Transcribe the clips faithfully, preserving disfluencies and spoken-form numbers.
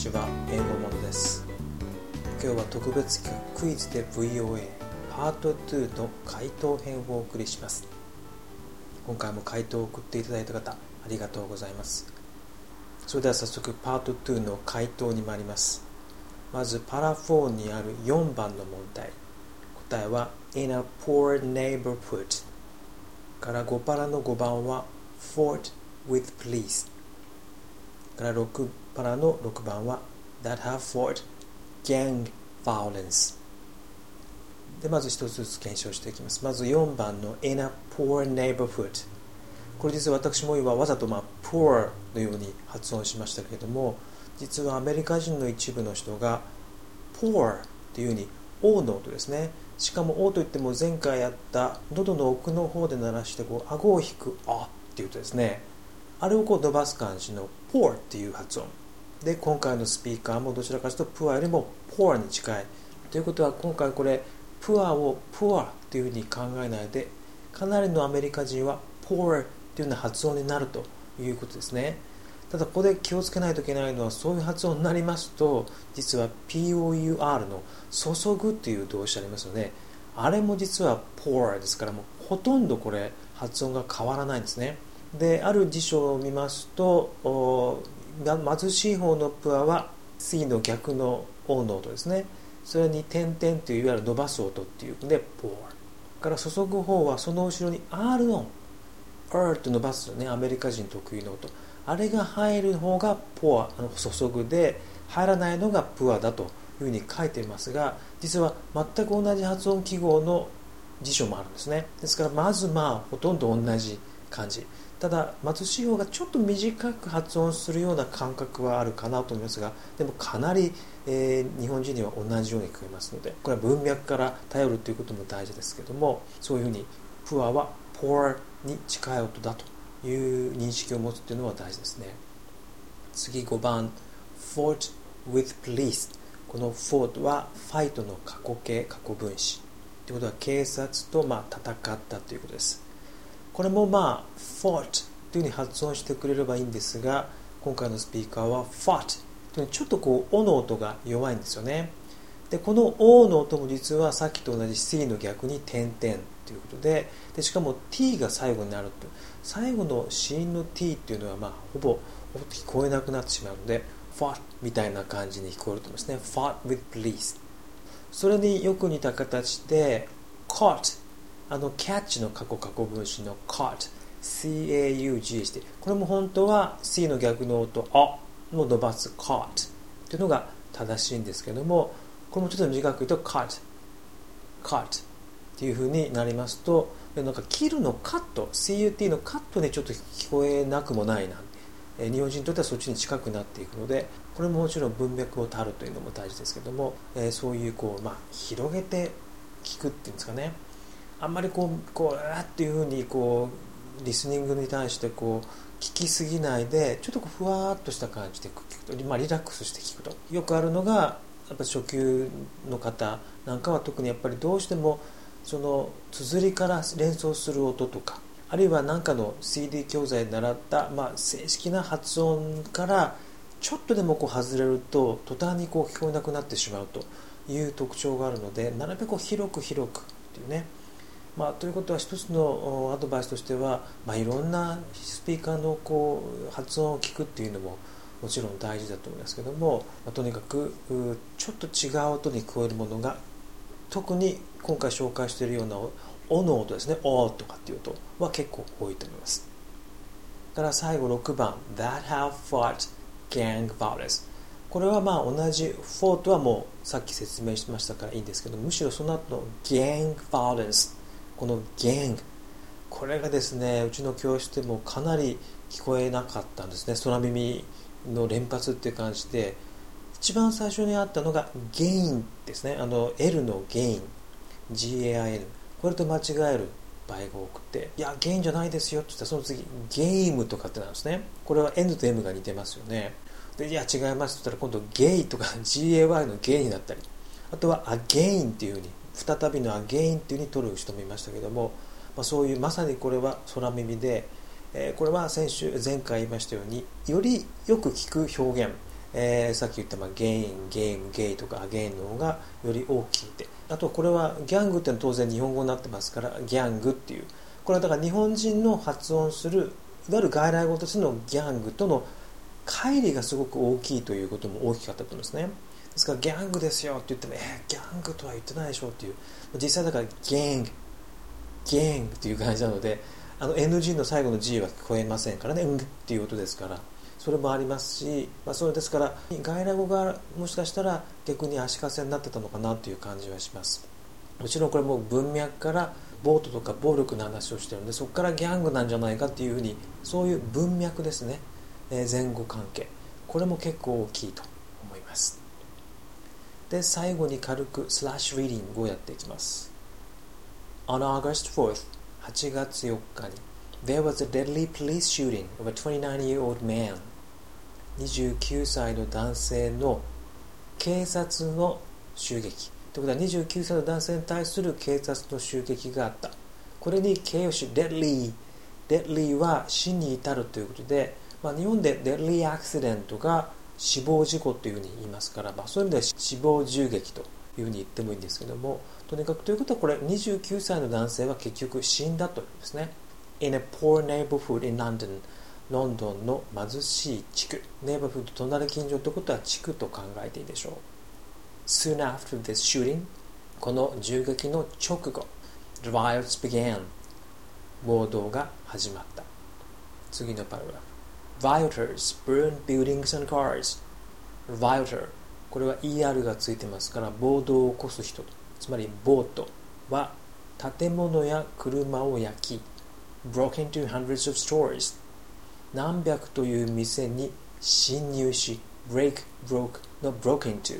ちは、英語ものです。今日は特別企画クイズで ブイオーエー パートにの回答編をお送りします。今回も回答を送っていただいた方ありがとうございます。それでは早速パートにの回答に参ります。まずパラよんにあるよんばんの問題、答えは In a poor neighborhood からごパラのごばんは Fought with police からろくパラのろくばんは That have fought gang violence で、まず一つずつ検証していきます。まずよんばんの In a poor neighborhood、 これ実は私も今わざと、まあ、poor のように発音しましたけれども、実はアメリカ人の一部の人が poor というふうに O の音ですね。しかも O といっても前回やった喉の奥の方で鳴らしてこう顎を引くあっていうとですね、あれをこう伸ばす感じの poor っていう発音で、今回のスピーカーもどちらかというと poor よりも poor に近いということは、今回これ poor を poor というふうに考えないで、かなりのアメリカ人は poor というような発音になるということですね。ただここで気をつけないといけないのは、そういう発音になりますと実は ピーオーユーアール の注ぐという動詞ありますよね。あれも実は poor ですから、もうほとんどこれ発音が変わらないんですね。で、ある辞書を見ますと、貧しい方のプアは C の逆の O の音ですね。それに点々といういわゆる伸ばす音っていうので poor から注ぐ方はその後ろに R の R と伸ばすね、アメリカ人特有の音、あれが入る方が poor、 あの注ぐで、入らないのが poor だというふうに書いていますが、実は全く同じ発音記号の辞書もあるんですね。ですからまずまあほとんど同じ感じ、ただ貧しい方がちょっと短く発音するような感覚はあるかなと思いますが、でもかなり、えー、日本人には同じように聞こえますので、これは文脈から頼るということも大事ですけども、そういうふうに poor は poor に近い音だという認識を持つというのは大事ですね。次ごばん fought with police、 この fought はファイトの過去形過去分詞ということは、警察とまあ戦ったということです。これもまあ fought というふうに発音してくれればいいんですが、今回のスピーカーは fought というちょっとこう O の音が弱いんですよね。でこの O の音も実はさっきと同じ C の逆に点々ということで、でしかも T が最後になると、最後の子音の T っていうのはまあほぼ聞こえなくなってしまうので fought みたいな感じに聞こえると思いますね。 fought with police。 それによく似た形で caught、あのキャッチの過去過去分詞の caught、 シーエーユージー して、これも本当は C の逆の音あの伸ばす caught というのが正しいんですけども、これもちょっと短く言うと cut cut っていう風になりますと、なんか切るのカット シーユーティー のカットにちょっと聞こえなくもないな、え日本人にとってはそっちに近くなっていくので、これももちろん文脈をたるというのも大事ですけども、えー、そういうこう、まあ、広げて聞くっていうんですかね。あんまりこうこうあっていう風にこうリスニングに対してこう聞きすぎないで、ちょっとこうふわーっとした感じで聞くと、まあ、リラックスして聞くとよくあるのが、やっぱ初級の方なんかは特にやっぱりどうしてもその綴りから連想する音とか、あるいは何かの シーディー 教材で習った、まあ、正式な発音からちょっとでもこう外れると途端にこう聞こえなくなってしまうという特徴があるので、なるべくこう広く広くっていうね。まあ、ということは一つのアドバイスとしては、まあ、いろんなスピーカーのこう発音を聞くっていうのももちろん大事だと思いますけども、まあ、とにかくちょっと違う音に聞こえるものが、特に今回紹介しているようなおの音ですね、おとかっていう音は結構多いと思います。だから最後ろくばん That have fought gang violence、 これはまあ同じ fought はもうさっき説明しましたからいいんですけど、むしろその後の gang violence、 この gang、 これがですね、うちの教室でもかなり聞こえなかったんですね。空耳の連発っていう感じで、一番最初にあったのがゲインですね。あの L のゲイン ジーエーアイエヌ、 これと間違える場合が多くて、いやゲインじゃないですよって言ったら、その次ゲームとかってなんですね。これは N と M が似てますよね。でいや違いますって言ったら今度ゲイとか ジーエーワイ のゲイになったり、あとはアゲインっていう風に再びのアゲインっていう風に取る人もいましたけども、まあ、そういうまさにこれは空耳で、えー、これは先週前回言いましたように、よりよく聞く表現、 えー、さっき言った、まあ、ゲイン、ゲーム、ゲイとかアゲインの方がより大きいって。あとこれはギャングってのは当然日本語になってますからギャングっていう、これはだから日本人の発音するいわゆる外来語としてのギャングとの乖離がすごく大きいということも大きかったと思うんですね。ですからギャングですよって言っても、えー、ギャングとは言ってないでしょっていう、実際だからゲングゲングっていう感じなので、あの エヌジー の最後の G は聞こえませんからね、うんっていう音ですから、それもありますし、まあ、それですから外来語がもしかしたら逆に足かせになってたのかなという感じはします。もちろんこれも文脈からボートとか暴力の話をしてるので、そこからギャングなんじゃないかっていうふうに、そういう文脈ですね、えー、前後関係、これも結構大きいと思います。で最後に軽くスラッシュリーディングをやっていきます。 On August fourth、 はちがつよっかに There was a deadly police shooting of a twenty-nine-year-old man。 にじゅうきゅうさいの男性の警察の襲撃ということは、にじゅうきゅうさいの男性に対する警察の襲撃があった。これに形容詞 deadly、 deadly は死に至るということで、まあ、日本で deadly accident が死亡事故というふうに言いますから、まあ、そういう意味では死亡銃撃というふうに言ってもいいんですけども、とにかくということは、これにじゅうきゅうさいの男性は結局死んだというんですね。 In a poor neighborhood in London、 ロンドンの貧しい地区、ネイバーフード隣近所ということは地区と考えていいでしょう。 Soon after this shooting、 この銃撃の直後 The riots began、 暴動が始まった。次のパラグラフ、Rioters burned buildings and cars。 Rioter、 これは イーアール がついてますから、暴動を起こす人、つまりボートは建物や車を焼き、broke into hundreds of stores、 何百という店に侵入し、break、broke の broke into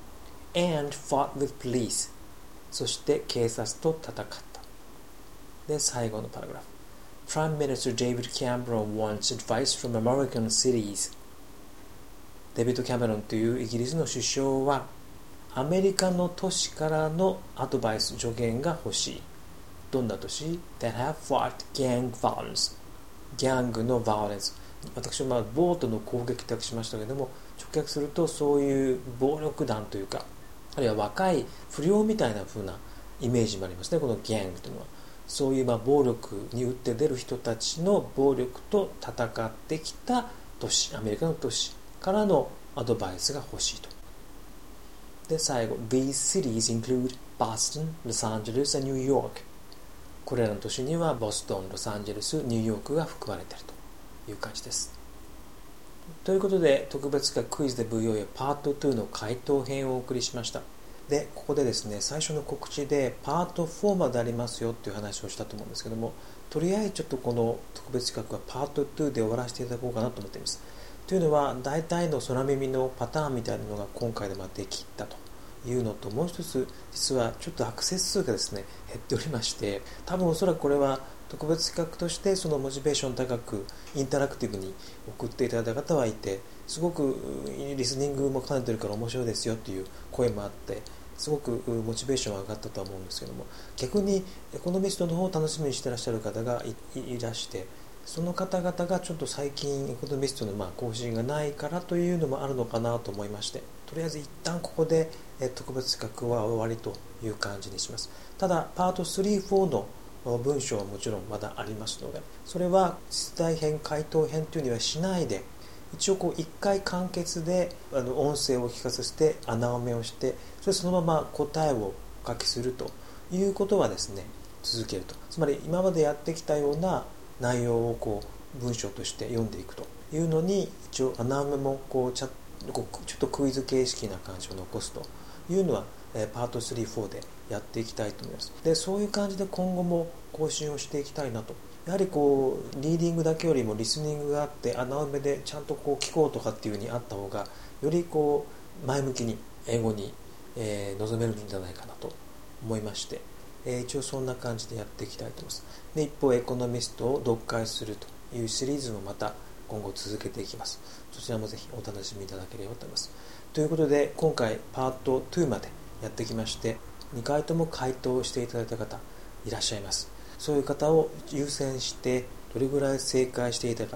and fought with police、 そして警察と戦った。で最後のパラグラフ、Prime Minister David Cameron wants advice from American cities。 デビッド・キャメロンというイギリスの首相はアメリカの都市からのアドバイス、助言が欲しい。どんな都市？ That have fought gang violence、 ギャングのバイオレンス。私はまあボートの攻撃と訳しましたけれども、直訳するとそういう暴力団というか、あるいは若い不良みたいな風なイメージもありますね。このギャングというのはそういうまあ暴力に打って出る人たちの暴力と戦ってきた都市、アメリカの都市からのアドバイスが欲しいと。で最後、 These cities include Boston, Los Angeles and New York。 これらの都市にはボストン、ロサンゼルス、ニューヨークが含まれているという感じです。ということで、特別企画クイズで ブイオーエー パートツーの回答編をお送りしました。でここでですね、最初の告知でパートフォーまでありますよっていう話をしたと思うんですけども、とりあえずちょっとこの特別企画はパートツーで終わらせていただこうかなと思っています。というのは、大体の空耳のパターンみたいなのが今回でまあできたというのと、もう一つ実はちょっとアクセス数がですね減っておりまして、多分おそらくこれは特別企画としてそのモチベーション高くインタラクティブに送っていただいた方はいて、すごくリスニングも兼ねてるから面白いですよという声もあって、すごくモチベーションが上がったとは思うんですけども、逆にエコノミストの方を楽しみにしていらっしゃる方が い, いらして、その方々がちょっと最近エコノミストのまあ更新がないからというのもあるのかなと思いまして、とりあえず一旦ここで特別企画は終わりという感じにします。ただパートスリー、フォーの文章はもちろんまだありますので、それは出題編、回答編というにはしないで、一応こういっかい完結であの音声を聞かせて穴埋めをして、それそのまま答えをお書きするということはですね続けると。つまり今までやってきたような内容をこう文章として読んでいくというのに、一応穴埋めもこうちょっとクイズ形式な感じを残すというのはパートスリー、フォーでやっていきたいと思います。でそういう感じで今後も更新をしていきたいなと。やはりこうリーディングだけよりもリスニングがあって、穴埋めでちゃんとこう聞こうとかっていう風にあった方が、よりこう前向きに英語に、えー、臨めるんじゃないかなと思いまして、えー、一応そんな感じでやっていきたいと思います。で一方エコノミストを読解するというシリーズもまた今後続けていきます。そちらもぜひお楽しみいただければと思います。ということで今回パートツーまでやってきまして、にかいとも回答していただいた方いらっしゃいます。そういう方を優先してどれぐらい正解していたかとか、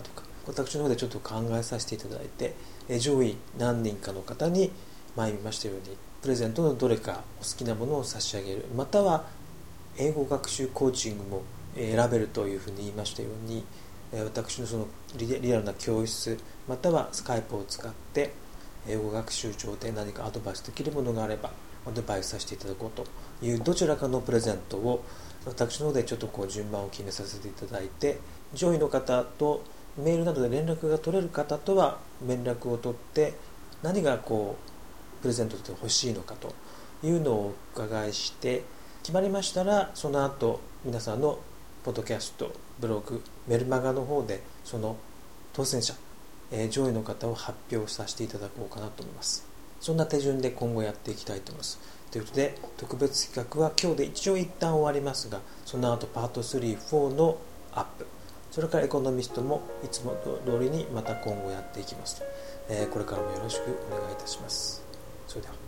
私の方でちょっと考えさせていただいて、え上位何人かの方に前見ましたようにプレゼントのどれかお好きなものを差し上げる、または英語学習コーチングも選べるというふうに言いましたように、私のそのリアルな教室またはスカイプを使って英語学習上で何かアドバイスできるものがあればアドバイスさせていただこうというどちらかのプレゼントを私の方でちょっとこう順番を決めさせていただいて、上位の方とメールなどで連絡が取れる方とは連絡を取って何がこうプレゼントで欲しいのかというのをお伺いして決まりましたら、その後皆さんのポッドキャスト、ブログ、メルマガの方でその当選者、えー、上位の方を発表させていただこうかなと思います。そんな手順で今後やっていきたいと思います。ということで特別企画は今日で一応一旦終わりますが、その後パートスリー、フォーのアップ、それからエコノミストもいつも通りにまた今後やっていきます、えー、これからもよろしくお願いいたします。それでは。